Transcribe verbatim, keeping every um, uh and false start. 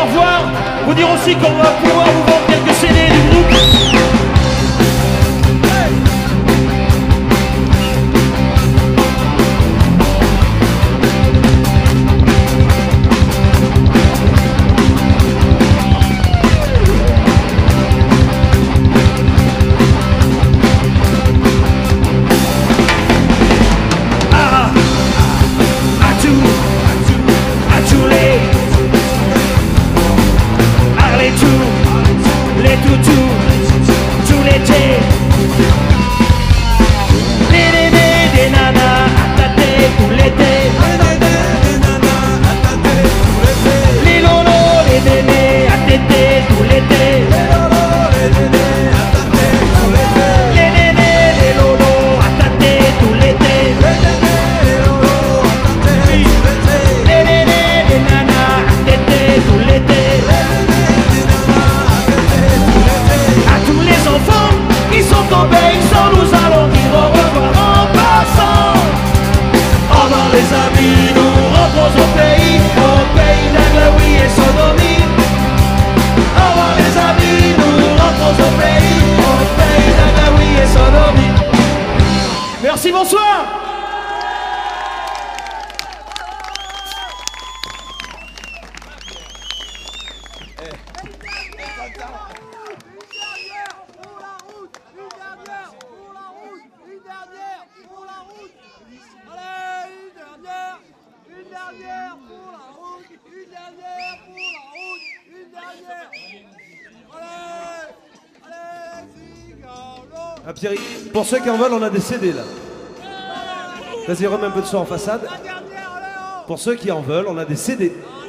au revoir. Vous dire aussi qu'on va pouvoir vous vendre quelques C D du groupe. Merci, bonsoir. Ah Pierre, pour ceux qui en veulent, on a des C D là. Vas-y, remets un peu de son en façade. Pour ceux qui en veulent, on a des C D.